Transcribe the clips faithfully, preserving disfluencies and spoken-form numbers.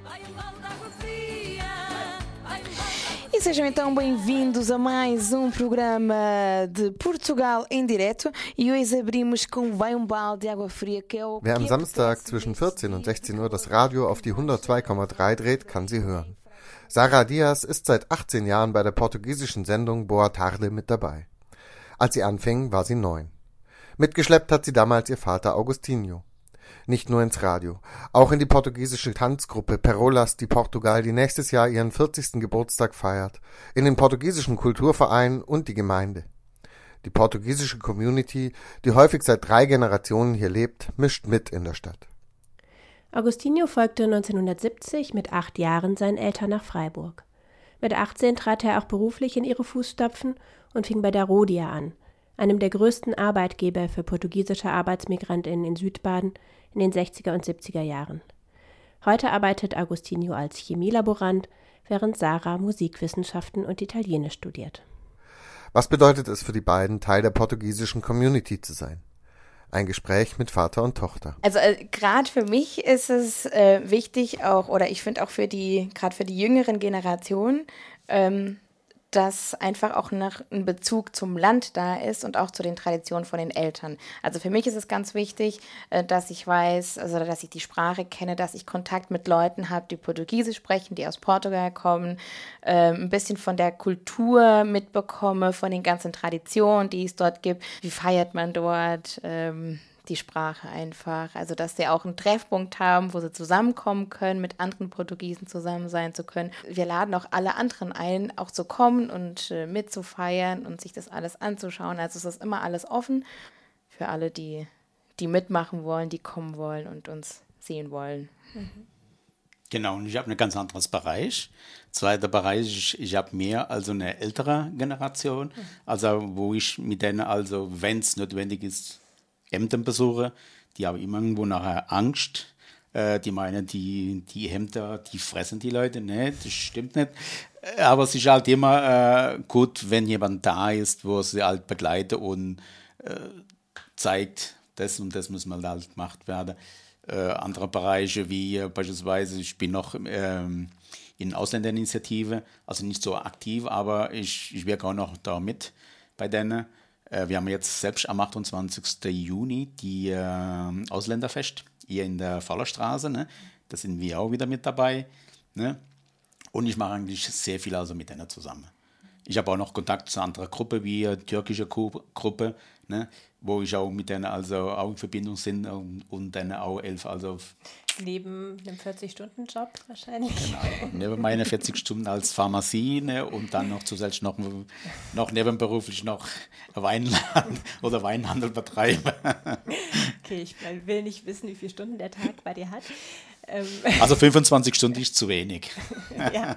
E sejam então bem-vindos a mais um programa de Portugal em direto. E hoje abrimos com Vai um Balde de Água Fria, que é o Wer am que Samstag apetece zwischen nesse vierzehn und dia sechzehn Uhr de das hoje. Radio auf die hundertzwei Komma drei dreht, kann sie hören. Sarah Diaz ist seit achtzehn Jahren bei der portugiesischen Sendung Boa Tarde mit dabei. Als sie anfing, war sie neun. Mitgeschleppt hat sie damals ihr Vater Agostinho. Nicht nur ins Radio, auch in die portugiesische Tanzgruppe Perolas de Portugal, die nächstes Jahr ihren vierzigsten Geburtstag feiert, in den portugiesischen Kulturverein und die Gemeinde. Die portugiesische Community, die häufig seit drei Generationen hier lebt, mischt mit in der Stadt. Agostinho folgte neunzehnhundertsiebzig mit acht Jahren seinen Eltern nach Freiburg. Mit achtzehn trat er auch beruflich in ihre Fußstapfen und fing bei der Rodia an, einem der größten Arbeitgeber für portugiesische ArbeitsmigrantInnen in Südbaden in den sechziger und siebziger Jahren. Heute arbeitet Agostinho als Chemielaborant, während Sarah Musikwissenschaften und Italienisch studiert. Was bedeutet es für die beiden, Teil der portugiesischen Community zu sein? Ein Gespräch mit Vater und Tochter. Also äh, gerade für mich ist es äh, wichtig auch, oder ich finde auch für die, gerade für die jüngeren Generationen, ähm, dass einfach auch noch ein Bezug zum Land da ist und auch zu den Traditionen von den Eltern. Also für mich ist es ganz wichtig, äh, dass ich weiß, also dass ich die Sprache kenne, dass ich Kontakt mit Leuten habe, die Portugiesisch sprechen, die aus Portugal kommen, äh, ein bisschen von der Kultur mitbekomme, von den ganzen Traditionen, die es dort gibt. Wie feiert man dort? Ähm, die Sprache einfach. Also, dass sie auch einen Treffpunkt haben, wo sie zusammenkommen können, mit anderen Portugiesen zusammen sein zu können. Wir laden auch alle anderen ein, auch zu kommen und äh, mitzufeiern und sich das alles anzuschauen. Also, es ist immer alles offen für alle, die, die mitmachen wollen, die kommen wollen und uns sehen wollen. Genau, und ich habe einen ganz anderes Bereich. Zweiter Bereich, ich, ich habe mehr also eine ältere Generation, also wo ich mit denen, also wenn es notwendig ist, Ämter besuche, die haben immer irgendwo nachher Angst. Äh, die meinen, die, die Ämter, die fressen die Leute. Ne, das stimmt nicht. Äh, Aber es ist halt immer äh, gut, wenn jemand da ist, wo sie halt begleitet und äh, zeigt, das und das muss mal halt gemacht werden. Äh, andere Bereiche wie äh, beispielsweise, ich bin noch ähm, in Ausländerinitiative, also nicht so aktiv, aber ich, ich wirke auch noch da mit bei denen. Wir haben jetzt selbst am achtundzwanzigsten Juni die äh, Ausländerfest hier in der Fallerstraße. Ne? Da sind wir auch wieder mit dabei. Ne? Und ich mache eigentlich sehr viel also mit denen zusammen. Ich habe auch noch Kontakt zu einer anderen Gruppe, wie die türkische Gruppe, ne? Wo ich auch mit denen also auch in Verbindung bin und, und dann auch elf, also Neben einem vierzig-Stunden-Job wahrscheinlich. Genau, neben meine vierzig Stunden als Pharmazie, ne, und dann noch zusätzlich noch, noch nebenberuflich noch Weinladen oder Weinhandel betreiben. Okay, ich will nicht wissen, wie viele Stunden der Tag bei dir hat. Ähm, Also fünfundzwanzig Stunden ist zu wenig. ja.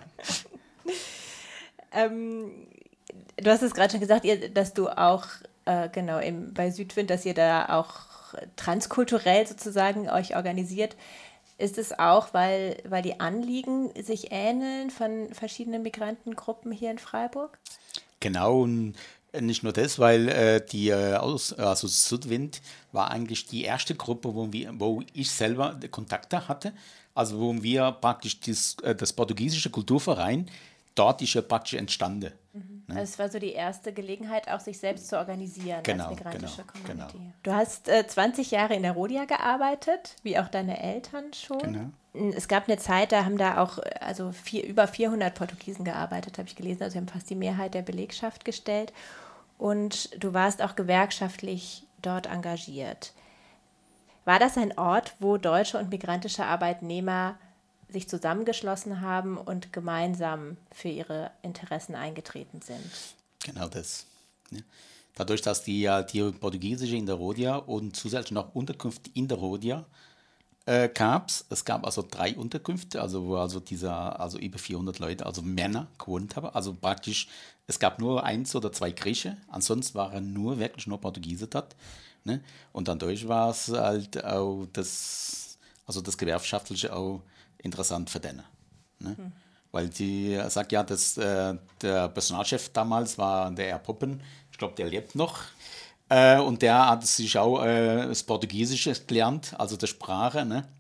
ähm, du hast es gerade schon gesagt, ihr, dass du auch äh, genau im, bei Südwind, dass ihr da auch transkulturell sozusagen euch organisiert. Ist es auch, weil, weil die Anliegen sich ähneln von verschiedenen Migrantengruppen hier in Freiburg? Genau, und nicht nur das, weil äh, die äh, aus, also Südwind war eigentlich die erste Gruppe, wo, wir, wo ich selber Kontakte hatte. Also wo wir praktisch das, äh, das portugiesische Kulturverein, dort ist ja praktisch entstanden. Mhm. Also es war so die erste Gelegenheit, auch sich selbst zu organisieren genau, als migrantische genau, Community. Genau. Du hast äh, zwanzig Jahre in der Rodia gearbeitet, wie auch deine Eltern schon. Genau. Es gab eine Zeit, da haben da auch also vier, über vierhundert Portugiesen gearbeitet, habe ich gelesen. Also wir haben fast die Mehrheit der Belegschaft gestellt. Und du warst auch gewerkschaftlich dort engagiert. War das ein Ort, wo deutsche und migrantische Arbeitnehmer sich zusammengeschlossen haben und gemeinsam für ihre Interessen eingetreten sind? Genau das. Ja. Dadurch, dass die ja die portugiesische in der Rodia und zusätzlich noch Unterkünfte in der Rodia äh, gab, es gab also drei Unterkünfte, also wo also dieser, also über vierhundert Leute, also Männer gewohnt haben, also praktisch, es gab nur eins oder zwei Griechen, ansonsten waren nur wirklich nur Portugiesen dort, ne? Und dadurch war es halt auch das, also das Gewerkschaftliche auch interessant für den. Ne? Hm. Weil die sagt ja, dass äh, der Personalchef damals war der Herr Poppen, ich glaube, der lebt noch. Äh, und der hat sich auch äh, das Portugiesische gelernt, also die Sprache. Ne?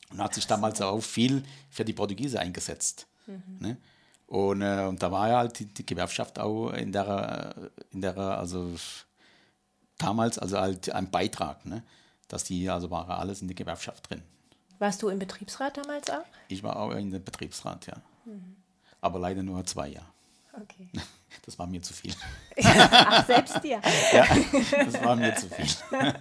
und hat sich damals auch viel für die Portugiesen eingesetzt. Mhm. Ne? Und, äh, und da war ja halt die, die Gewerkschaft auch in der, in der, also damals also halt ein Beitrag, ne? Dass die, also war alles in der Gewerkschaft drin. Warst du im Betriebsrat damals auch? Ich war auch in der Betriebsrat, ja. Mhm. Aber leider nur zwei Jahre. Okay. Das war mir zu viel. Ach, selbst dir? Ja, das war mir zu viel.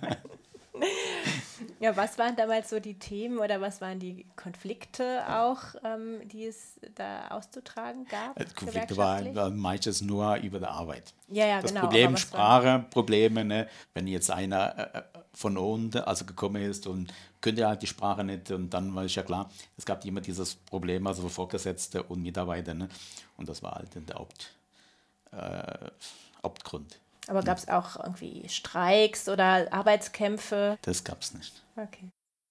Ja, was waren damals so die Themen oder was waren die Konflikte auch, ähm, die es da auszutragen gab? Konflikte waren meistens nur über die Arbeit. Ja, ja, das genau. Problem, Sprache, Probleme, ne? Wenn jetzt einer äh, von unten also gekommen ist und könnte halt die Sprache nicht und dann war es ja klar, es gab immer dieses Problem, also Vorgesetzte und Mitarbeiter, ne? Und das war halt der Haupt, äh, Hauptgrund. Aber gab es auch irgendwie Streiks oder Arbeitskämpfe? Das gab es nicht. Okay.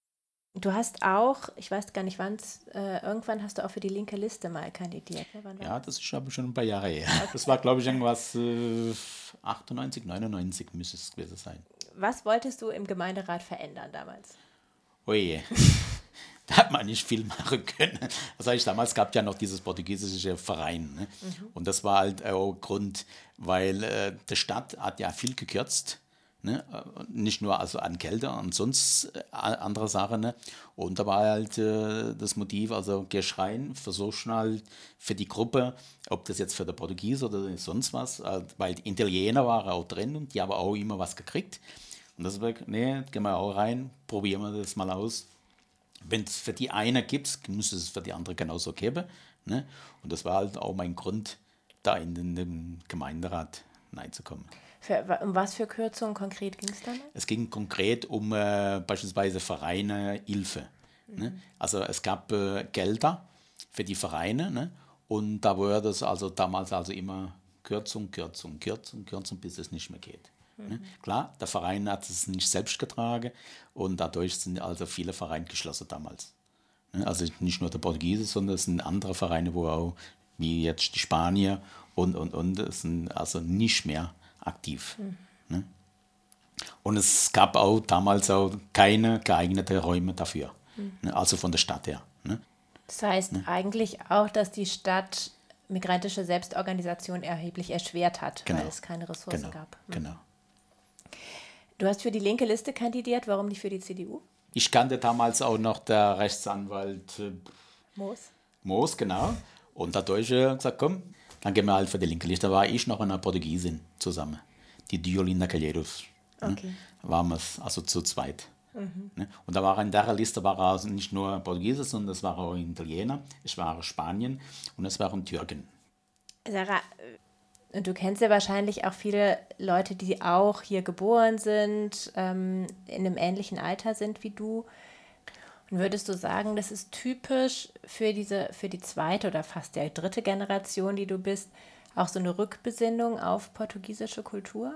Du hast auch, ich weiß gar nicht wann, äh, irgendwann hast du auch für die linke Liste mal kandidiert. Ne? Wann ja, das ist aber schon ein paar Jahre her. Okay. Das war, glaube ich, irgendwas äh, achtundneunzig, neunundneunzig müsste es gewesen sein. Was wolltest du im Gemeinderat verändern damals? Oje. Da hat man nicht viel machen können. Das heißt, damals gab es ja noch dieses portugiesische Verein. Ne? Mhm. Und das war halt auch Grund, weil äh, die Stadt hat ja viel gekürzt. Ne? Nicht nur also an Gelder und sonst äh, andere Sachen. Ne? Und da war halt äh, das Motiv, also Geschreien, versuchen halt für die Gruppe, ob das jetzt für die Portugiesen oder sonst was, äh, weil die Italiener waren auch drin und die haben auch immer was gekriegt. Und das war, nee, gehen wir auch rein, probieren wir das mal aus. Wenn es für die eine gibt, muss es für die andere genauso geben. Ne? Und das war halt auch mein Grund, da in den, den Gemeinderat hineinzukommen. Für, um was für Kürzungen konkret ging es dann? Es ging konkret um äh, beispielsweise Vereine, Hilfe. Mhm. Ne? Also es gab äh, Gelder für die Vereine, ne? Und da wurde es also damals also immer Kürzung, Kürzung, Kürzung, Kürzung, bis es nicht mehr geht. Mhm. Klar, der Verein hat es nicht selbst getragen und dadurch sind also viele Vereine geschlossen damals. Also nicht nur der Portugiese, sondern es sind andere Vereine, wo auch, wie jetzt die Spanier und, und, und, sind also nicht mehr aktiv. Mhm. Und es gab auch damals auch keine geeigneten Räume dafür, mhm. also von der Stadt her. Das heißt ne? eigentlich auch, dass die Stadt migrantische Selbstorganisation erheblich erschwert hat, genau. weil es keine Ressourcen genau. gab. Mhm. Genau. Du hast für die linke Liste kandidiert, warum nicht für die C D U? Ich kannte damals auch noch der Rechtsanwalt äh, Moos. Moos, genau. Und dadurch äh, gesagt, komm, dann gehen wir halt für die linke Liste. Da war ich noch eine Portugiesin zusammen, die Diolinda Calheiros. Okay. Ne? Waren wir also zu zweit. Mhm. Ne? Und da war in der Liste war also nicht nur Portugiese, sondern es waren auch Italiener, es waren Spanien und es waren Türken. Sarah, und du kennst ja wahrscheinlich auch viele Leute, die auch hier geboren sind, ähm, in einem ähnlichen Alter sind wie du. Und würdest du sagen, das ist typisch für diese, für die zweite oder fast der dritte Generation, die du bist, auch so eine Rückbesinnung auf portugiesische Kultur?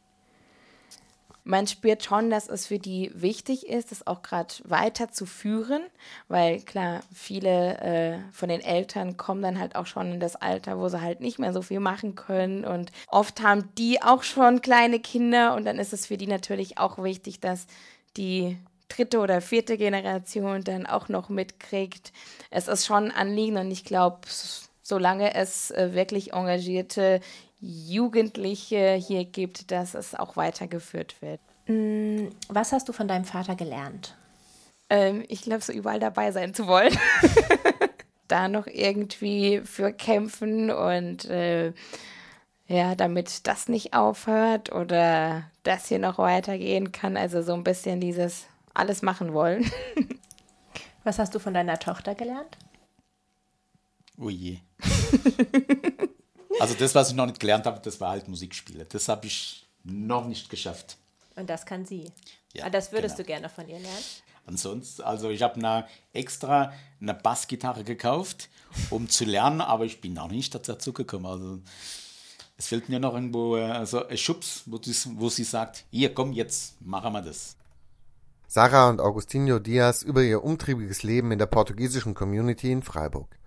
Man spürt schon, dass es für die wichtig ist, das auch gerade weiterzuführen, weil klar, viele äh, von den Eltern kommen dann halt auch schon in das Alter, wo sie halt nicht mehr so viel machen können und oft haben die auch schon kleine Kinder und dann ist es für die natürlich auch wichtig, dass die dritte oder vierte Generation dann auch noch mitkriegt. Es ist schon ein Anliegen und ich glaube, solange es äh, wirklich engagierte Jugendliche hier gibt, dass es auch weitergeführt wird. Was hast du von deinem Vater gelernt? Ähm, ich glaube, so überall dabei sein zu wollen. Da noch irgendwie für kämpfen und äh, ja, damit das nicht aufhört oder das hier noch weitergehen kann. Also so ein bisschen dieses alles machen wollen. Was hast du von deiner Tochter gelernt? Oh je. Also das, was ich noch nicht gelernt habe, das war halt Musikspielen. Das habe ich noch nicht geschafft. Und das kann sie. Ja, Aber das würdest genau. du gerne von ihr lernen? Ansonsten, also ich habe eine, extra eine Bassgitarre gekauft, um zu lernen, aber ich bin noch nicht dazu gekommen. Also es fehlt mir noch irgendwo also ein Schubs, wo, das, wo sie sagt, hier komm, jetzt machen wir das. Sarah und Agostinho Dias über ihr umtriebiges Leben in der portugiesischen Community in Freiburg.